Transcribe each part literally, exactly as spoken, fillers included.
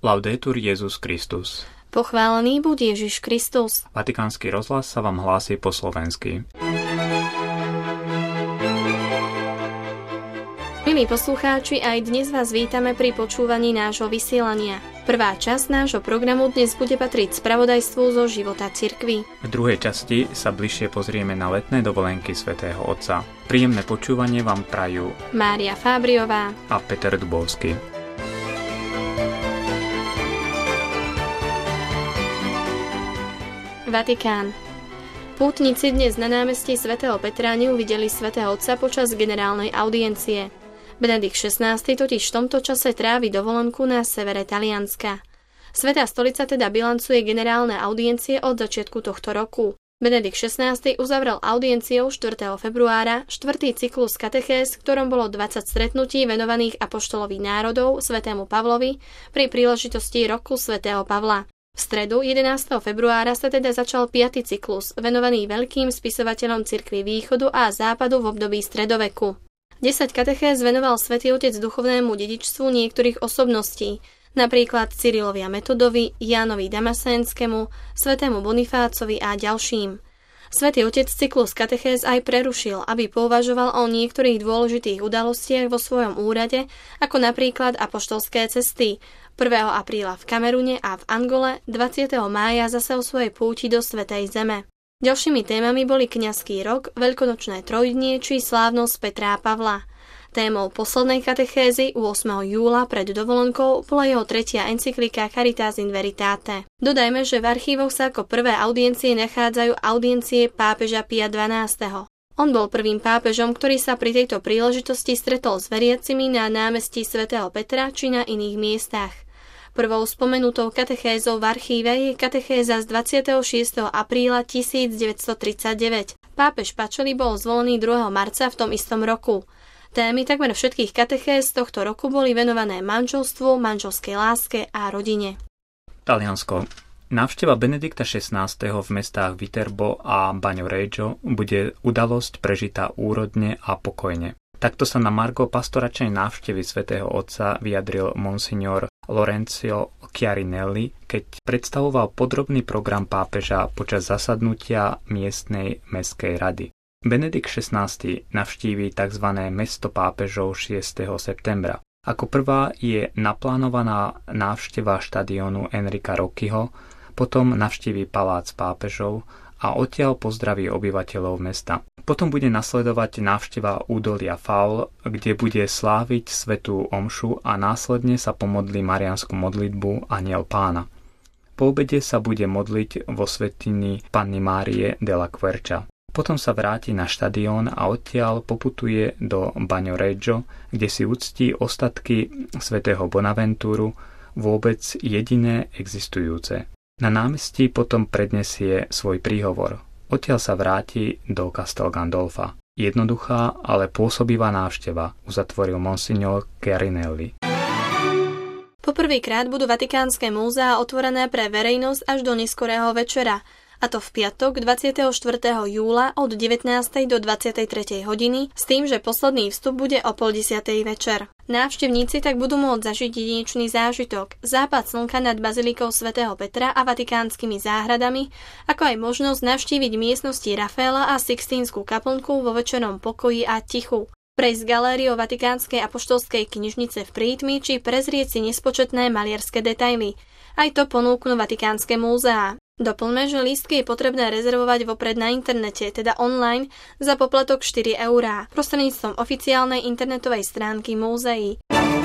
Laudetur Jesus Christus. Pochválený buď Ježiš Kristus. Vatikánsky rozhlas sa vám hlási po slovensky. Milí poslucháči, aj dnes vás vítame pri počúvaní nášho vysielania. Prvá časť nášho programu dnes bude patriť spravodajstvu zo života cirkvi. V druhej časti sa bližšie pozrieme na letné dovolenky svätého Otca. Príjemné počúvanie vám prajú Mária Fábriová a Peter Dubovský. Vatikán. Pútnici dnes na námestí svätého Petra neuvideli svätého Otca počas generálnej audiencie. Benedikt šestnásty totiž v tomto čase trávi dovolenku na severe Talianska. Svätá stolica teda bilancuje generálne audiencie od začiatku tohto roku. Benedikt šestnásty uzavrel audienciou štvrtého februára štvrtý cyklus katechéz, v ktorom bolo dvadsať stretnutí venovaných apoštolovi národov svätému Pavlovi pri príležitosti roku svätého Pavla. V stredu jedenásteho februára sa teda začal piaty cyklus, venovaný veľkým spisovateľom cirkvi východu a západu v období stredoveku. desať katechéz venoval Svätý Otec duchovnému dedičstvu niektorých osobností, napríklad Cyrilovi a Metodovi, Jánovi Damasénskému, svätému Bonifácovi a ďalším. Svätý Otec cyklus katechéz aj prerušil, aby pouvažoval o niektorých dôležitých udalostiach vo svojom úrade, ako napríklad apoštolské cesty, prvého apríla v Kamerune a v Angole, dvadsiateho mája zase o svojej púti do Svätej Zeme. Ďalšími témami boli kňazský rok, veľkonočné trojdnie či slávnosť Petra a Pavla. Témou poslednej katechézy ôsmeho júla pred dovolenkou bola jeho tretia encyklika Caritas in Veritate. Dodajme, že v archívoch sa ako prvé audiencie nachádzajú audiencie pápeža Pia dvanásteho. On bol prvým pápežom, ktorý sa pri tejto príležitosti stretol s veriacimi na námestí svätého Petra či na iných miestach. Prvou spomenutou katechézou v archíve je katechéza z dvadsiateho šiesteho apríla tisícdeväťstotridsaťdeväť. Pápež Pacelli bol zvolený druhého marca v tom istom roku. Témy takmer všetkých katechéz tohto roku boli venované manželstvu, manželskej láske a rodine. Taliansko. Návšteva Benedikta šestnásteho v mestách Viterbo a Bagnoregio bude udalosť prežitá úrodne a pokojne. Takto sa na margo pastoračnej návštevy svätého Otca vyjadril monsignor Lorenzo Chiarinelli, keď predstavoval podrobný program pápeža počas zasadnutia miestnej mestskej rady. Benedikt šestnásty navštíví tzv. Mesto pápežov šiesteho septembra. Ako prvá je naplánovaná návšteva štadiónu Enrica Rocchiho, potom navštíví palác pápežov a odtiaľ pozdraví obyvateľov mesta. Potom bude nasledovať návšteva údolia Faul, kde bude sláviť svätú omšu a následne sa pomodlí mariánsku modlitbu Anjel Pána. Po obede sa bude modliť vo svätyni Panny Márie della Quercia. Potom sa vráti na štadión a odtiaľ poputuje do Bagnoregio, kde si uctí ostatky svätého Bonaventúru, vôbec jediné existujúce. Na námestí potom prednesie svoj príhovor. Odtiaľ sa vráti do Castel Gandolfa. Jednoduchá, ale pôsobivá návšteva, uzatvoril monsignor Chiarinelli. Poprvýkrát budú Vatikánske múzeá otvorené pre verejnosť až do neskorého večera, a to v piatok dvadsiateho štvrtého júla od devätnástej do dvadsiatej tretej hodiny, s tým, že posledný vstup bude o pol desiatej večer. Návštevníci tak budú môcť zažiť jedinečný zážitok, západ slnka nad bazilikou svätého Petra a vatikánskymi záhradami, ako aj možnosť navštíviť miestnosti Rafaela a Sixtínsku kaplnku vo večernom pokoji a tichu, prejsť galériou Vatikánskej apoštolskej knižnice v Prítmi či prezrieť si nespočetné maliarské detaily. Aj to ponúknú Vatikánske múzeá. Doplňme, že lístky je potrebné rezervovať vopred na internete, teda online, za poplatok štyri eurá, prostredníctvom oficiálnej internetovej stránky múzeí.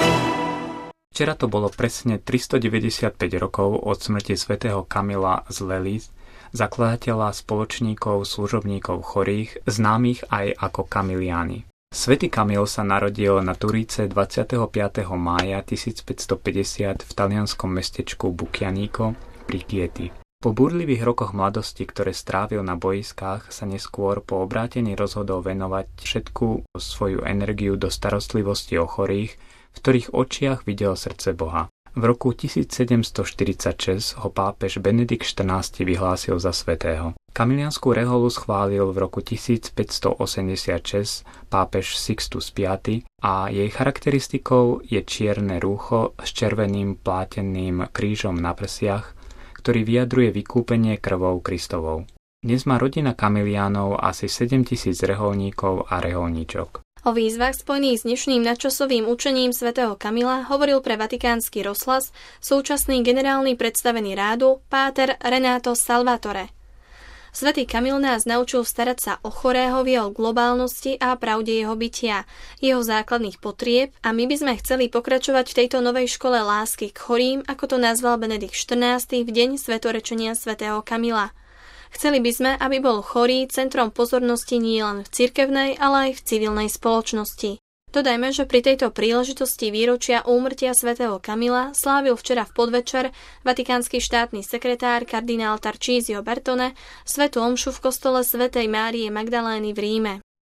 Včera to bolo presne tristodeväťdesiatpäť rokov od smrti svätého Kamila z Lelis, zakladateľa spoločníkov služobníkov chorých, známych aj ako Kamiliáni. Svätý Kamil sa narodil na Turíce dvadsiateho piateho mája tisícpäťstopäťdesiat v talianskom mestečku Bucchianico pri Chieti. Po búrlivých rokoch mladosti, ktoré strávil na bojiskách, sa neskôr po obrátení rozhodol venovať všetku svoju energiu do starostlivosti o chorých, v ktorých očiach videl srdce Boha. V roku tisícsedemstoštyridsaťšesť ho pápež Benedikt štrnásty vyhlásil za svätého. Kamiliánsku reholu schválil v roku tisícpäťstoosemdesiatšesť pápež Sixtus piaty a jej charakteristikou je čierne rúcho s červeným pláteným krížom na prsiach, ktorý vyjadruje vykúpenie krvou Kristovou. Dnes má rodina Kamiliánov asi sedemtisíc reholníkov a reholníčok. O výzvach spojených s dnešným nadčasovým učením svätého Kamila hovoril pre Vatikánsky rozhlas súčasný generálny predstavený rádu páter Renato Salvatore. Svätý Kamil nás naučil starať sa o chorého v jeho globálnosti a pravde jeho bytia, jeho základných potrieb a my by sme chceli pokračovať v tejto novej škole lásky k chorým, ako to nazval Benedikt štrnásty v deň svetorečenia svätého Kamila. Chceli by sme, aby bol chorý centrom pozornosti nielen v cirkevnej, ale aj v civilnej spoločnosti. Dodajme, že pri tejto príležitosti výročia úmrtia svätého Kamila slávil včera v podvečer vatikánsky štátny sekretár kardinál Tarcísio Bertone svätú omšu v kostole svätej Márie Magdalény v Ríme.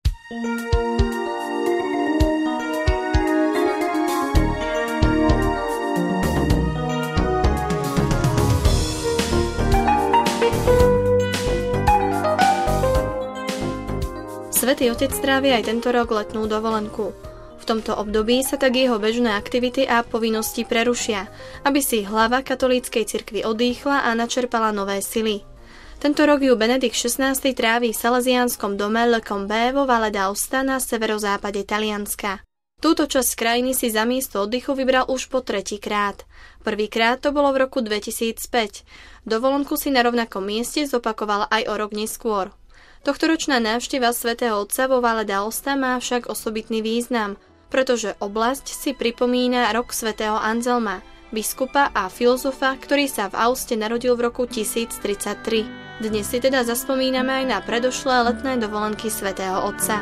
Svätý Otec strávi aj tento rok letnú dovolenku. V tomto období sa tak jeho bežné aktivity a povinnosti prerušia, aby si hlava katolíckej cirkvi odýchla a načerpala nové sily. Tento rok ju Benedikt šestnásty trávi v salesiánskom dome Le Combé vo Valle d'Aosta na severozápade Talianska. Túto časť krajiny si za miesto oddychu vybral už po tretíkrát. Prvýkrát to bolo v roku dvetisícpäť. Dovolenku si na rovnakom mieste zopakoval aj o rok neskôr. Tohtoročná návšteva svätého Otca vo Valle d'Aosta má však osobitný význam, pretože oblasť si pripomína rok svätého Anzelma, biskupa a filozofa, ktorý sa v Aoste narodil v roku tisíctridsaťtri. Dnes si teda zaspomíname aj na predošlé letné dovolenky svätého Otca.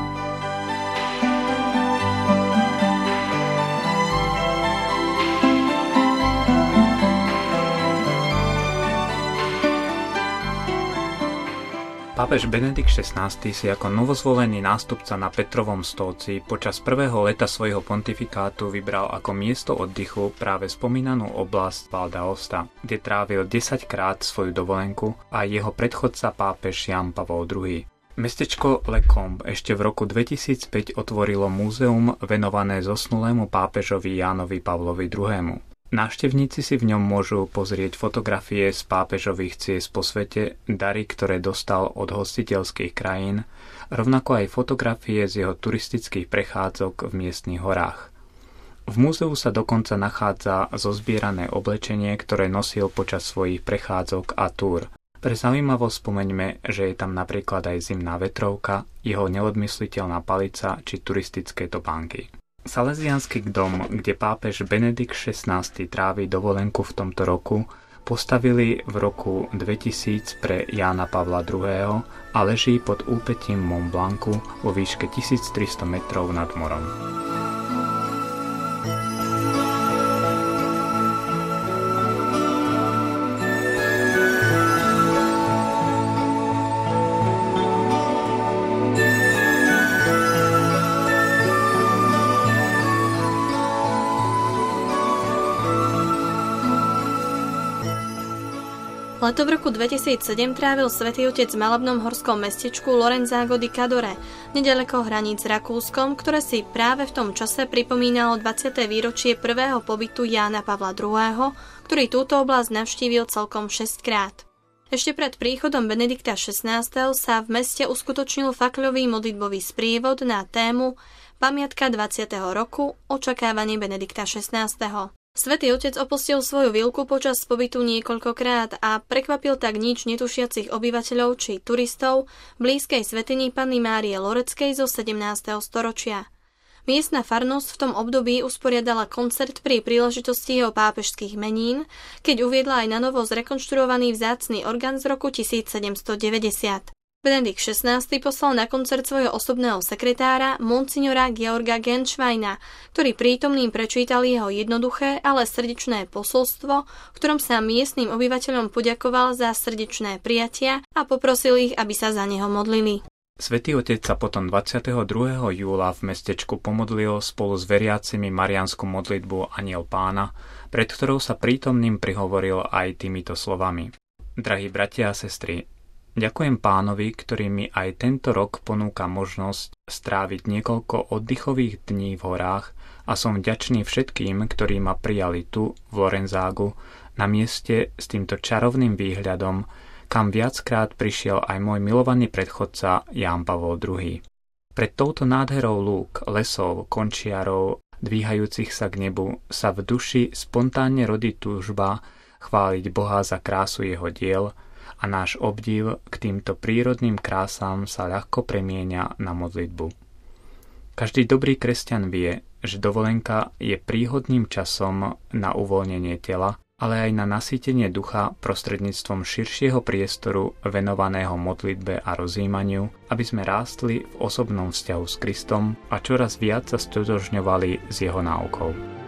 Pápež Benedikt šestnásty si ako novozvolený nástupca na Petrovom stolci počas prvého leta svojho pontifikátu vybral ako miesto oddychu práve spomínanú oblasť Val d'Aosta, kde trávil desaťkrát svoju dovolenku a jeho predchodca pápež Ján Pavol druhý. Mestečko Le Combe ešte v roku dvetisícpäť otvorilo múzeum venované zosnulému pápežovi Jánovi Pavlovi druhému. Návštevníci si v ňom môžu pozrieť fotografie z pápežových ciest po svete, dary, ktoré dostal od hostiteľských krajín, rovnako aj fotografie z jeho turistických prechádzok v miestnych horách. V múzeu sa dokonca nachádza zozbierané oblečenie, ktoré nosil počas svojich prechádzok a túr. Pre zaujímavosť spomeňme, že je tam napríklad aj zimná vetrovka, jeho neodmysliteľná palica či turistické topánky. Salesiánsky dom, kde pápež Benedikt šestnásty trávi dovolenku v tomto roku, postavili v roku dvetisíc pre Jána Pavla druhého. a leží pod úpetím Mont Blancu vo výške tisíctristo metrov nad morom. Leto v roku dvetisícsedem trávil Svätý Otec v malebnom horskom mestečku Lorenzago di Cadore, nedaleko hraníc s Rakúskom, ktoré si práve v tom čase pripomínalo dvadsiate výročie prvého pobytu Jána Pavla druhého., ktorý túto oblasť navštívil celkom šesťkrát. Ešte pred príchodom Benedikta šestnásteho. sa v meste uskutočnil fakľový modlitbový sprievod na tému Pamiatka dvadsiateho roku, očakávanie Benedikta šestnásteho. Svätý Otec opustil svoju vilku počas pobytu niekoľkokrát a prekvapil tak nič netušiacich obyvateľov či turistov blízkej svätyni Panny Márie Loreckej zo sedemnásteho storočia. Miestna farnosť v tom období usporiadala koncert pri príležitosti jeho pápežských menín, keď uviedla aj na novo zrekonštruovaný vzácny orgán z roku tisícsedemstodeväťdesiat. Benedikt šestnásty. poslal na koncert svojho osobného sekretára monsignora Georga Genschweina, ktorý prítomným prečítal jeho jednoduché, ale srdečné posolstvo, v ktorom sa miestnym obyvateľom poďakoval za srdečné prijatia a poprosil ich, aby sa za neho modlili. Svätý Otec sa potom dvadsiateho druhého júla v mestečku pomodlil spolu s veriacimi mariánsku modlitbu Anjel Pána, pred ktorou sa prítomným prihovoril aj týmito slovami. Drahí bratia a sestry, Ďakujem Pánovi, ktorý mi aj tento rok ponúka možnosť stráviť niekoľko oddychových dní v horách a som vďačný všetkým, ktorí ma prijali tu, v Lorenzágu, na mieste s týmto čarovným výhľadom, kam viackrát prišiel aj môj milovaný predchodca Ján Pavol druhý. Pred touto nádherou lúk, lesov, končiarov, dvíhajúcich sa k nebu, sa v duši spontánne rodí túžba chváliť Boha za krásu jeho diel, a náš obdiv k týmto prírodným krásám sa ľahko premieňa na modlitbu. Každý dobrý kresťan vie, že dovolenka je príhodným časom na uvoľnenie tela, ale aj na nasýtenie ducha prostredníctvom širšieho priestoru venovaného modlitbe a rozjímaniu, aby sme rástli v osobnom vzťahu s Kristom a čoraz viac sa stotožňovali s jeho náukou.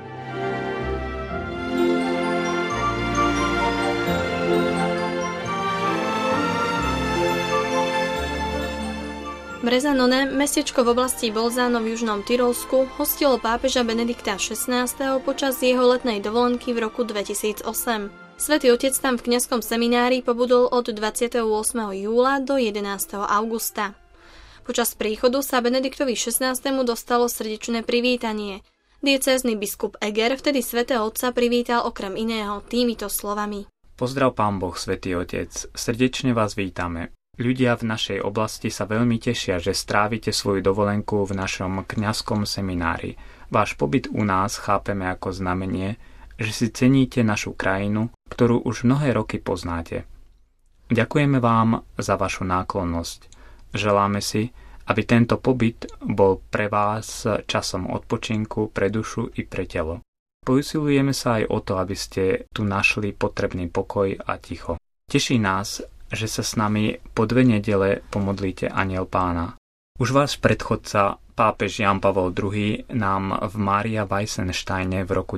Brezzanone, mestečko v oblasti Bolzano v južnom Tyrolsku, hostilo pápeža Benedikta šestnásteho počas jeho letnej dovolenky v roku dvetisícosem. Svätý Otec tam v kňazskom seminári pobudol od dvadsiateho ôsmeho júla do jedenásteho augusta. Počas príchodu sa Benediktovi šestnástemu dostalo srdečné privítanie. Diecézny biskup Eger vtedy svätého Otca privítal okrem iného týmito slovami. Pozdrav Pán Boh, Svätý Otec, srdečne vás vítame. Ľudia v našej oblasti sa veľmi tešia, že strávite svoju dovolenku v našom kňazskom seminári. Váš pobyt u nás chápeme ako znamenie, že si ceníte našu krajinu, ktorú už mnohé roky poznáte. Ďakujeme vám za vašu náklonnosť. Želáme si, aby tento pobyt bol pre vás časom odpočinku pre dušu i pre telo. Pousilujeme sa aj o to, aby ste tu našli potrebný pokoj a ticho. Teší nás, že sa s nami po dve nedele pomodlíte Anjel Pána. Už váš predchodca, pápež Ján Pavol druhý, nám v Mária Weissensteine v roku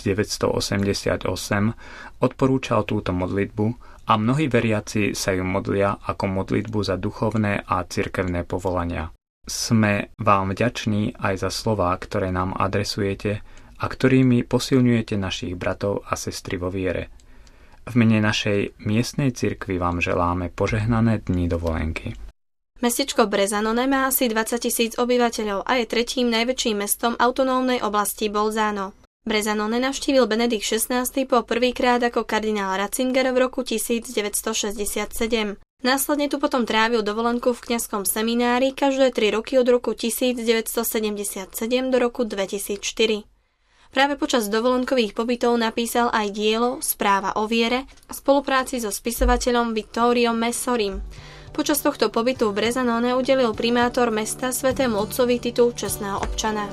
devätnásťstoosemdesiatosem odporúčal túto modlitbu a mnohí veriaci sa ju modlia ako modlitbu za duchovné a cirkevné povolania. Sme vám vďační aj za slová, ktoré nám adresujete a ktorými posilňujete našich bratov a sestry vo viere. V mene našej miestnej cirkvi vám želáme požehnané dni dovolenky. Mestečko Brezzanone má asi dvadsaťtisíc obyvateľov a je tretím najväčším mestom autonómnej oblasti Bolzano. Brezzanone navštívil Benedikt šestnásty po prvýkrát ako kardinál Ratzinger v roku tisícdeväťstošesťdesiatsedem. Následne tu potom trávil dovolenku v kňazskom seminári každé tri roky od roku tisícdeväťstosedemdesiatsedem do roku dvetisícštyri. Práve počas dovolenkových pobytov napísal aj dielo Správa o viere a spolupráci so spisovateľom Vittoriom Messorim. Počas tohto pobytu v Brezzanone udelil primátor mesta Svätému Otcovi titul čestného občana.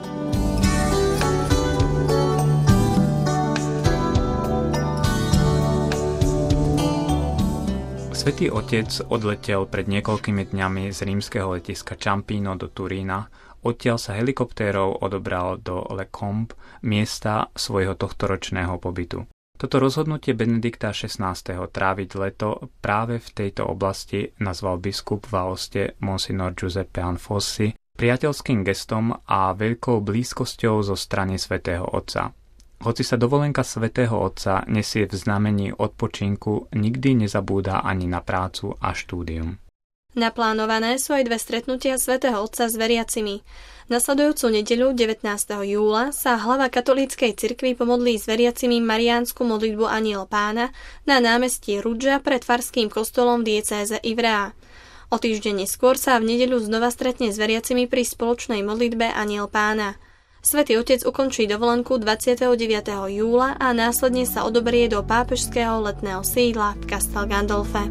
Svätý Otec odletel pred niekoľkými dňami z rímskeho letiska Ciampino do Turína. Odtiaľ sa helikoptérou odobral do Le Combe, miesta svojho tohtoročného pobytu. Toto rozhodnutie Benedikta šestnásteho tráviť leto práve v tejto oblasti nazval biskup v Aoste Monsignor Giuseppe Anfossi priateľským gestom a veľkou blízkosťou zo strany Svätého Otca. Hoci sa dovolenka Svätého Otca nesie v znamení odpočinku, nikdy nezabúda ani na prácu a štúdium. Naplánované sú aj dve stretnutia Svätého Otca s veriacimi. Nasledujúcu nedeľu devätnásteho júla sa hlava katolíckej cirkvi pomodlí s veriacimi mariánsku modlitbu Anjel Pána na námestí Ruggia pred farským kostolom v diecéze Ivrea. O týždeň neskôr sa v nedeľu znova stretne s veriacimi pri spoločnej modlitbe Anjel Pána. Svätý Otec ukončí dovolenku dvadsiateho deviateho júla a následne sa odoberie do pápežského letného sídla v Castel Gandolfe.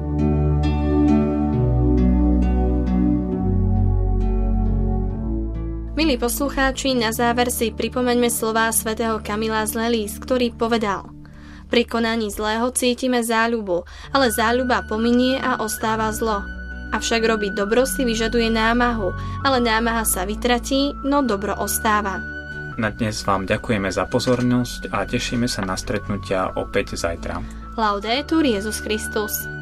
Milí poslucháči, na záver si pripomeňme slová svätého Kamila z Lelís, ktorý povedal: Pri konaní zlého cítime záľubu, ale záľuba pominie a ostáva zlo. Avšak robiť dobro si vyžaduje námahu, ale námaha sa vytratí, no dobro ostáva. Na dnes vám ďakujeme za pozornosť a tešíme sa na stretnutia opäť zajtra. Laudetur Jesus Christus.